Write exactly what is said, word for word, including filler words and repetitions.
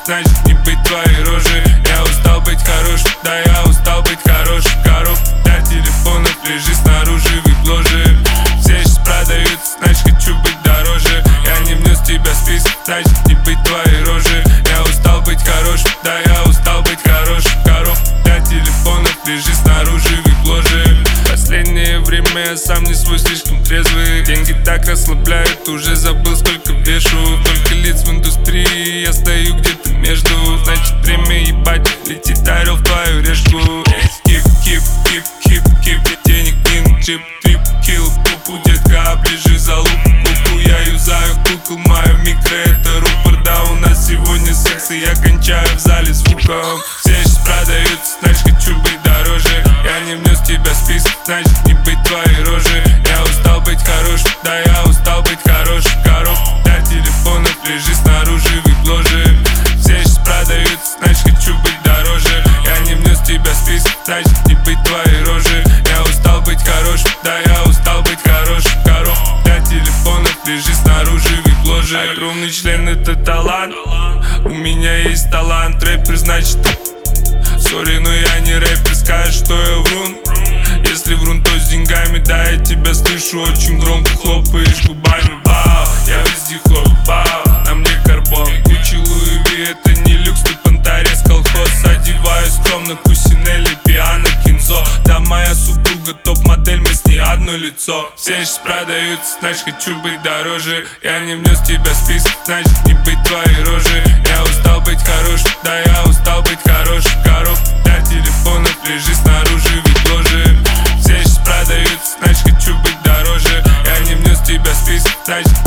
значит не быть твоей рожей. Я устал быть хорош, да я устал быть хорош. Коров для телефонов, лежи снаружи в ложе. Все сейчас продаются, значит хочу быть дороже. Я не внес тебя в список, значит не быть твоей рожей. Я устал быть хорош, да я устал быть хорош. Коров для телефонов, лежи снаружи в ложе. Последнее время я сам не свой, слишком трезвый. Деньги так расслабляют, уже забыл сколько вешу. Только лиц в индустрии, я стою где-то между. Значит время ебать, летит орел в твою решку. Хип, хип, хип, хип, хип, денег мин, чип, трип, килл, пупу, детка, оближи за лук, куку. Я юзаю кукол, мою микро, это рупор. Да, у нас сегодня секс, и я кончаю в зале звуком. Все сейчас продаются, значит хочу быть дороже. Я не внес тебя в список, значит не быть твоей рожей. Я устал быть хорош, да я устал быть хорош. Коров для телефонов, лежи снаружи в ложе. Все сейчас продаются, значит хочу быть дороже. Я не внес тебя в список, значит не быть твоей рожей. Я устал быть хорош, да я устал быть хорош. Коров для телефонов, лежи снаружи в ложе. Огромный член — это талант. У меня есть талант, рэпер значит. Сори, но я не рэпер, скажешь, что я врун. Если врун, то с деньгами, да, я тебя слышу. Очень громко хлопаешь губами, бау. Я везде хлоп, бау, на мне карбон. Гуччи, Луи Ви, это не люкс, ты понторез, колхоз. Одеваюсь скромно, Кусинелли, пиано, кинзо. Да, моя супруга топ-модель, мы с ней одно лицо. Все сейчас продаются, значит хочу быть дороже. Я не внес тебя в список, значит не быть твоей рожей. Я устал быть хорош, да я устал быть хорош. Коров для телефонов, лежи снаружи в ложе. Все сейчас продаются, значит хочу быть дороже. Я не внес тебя в список, значит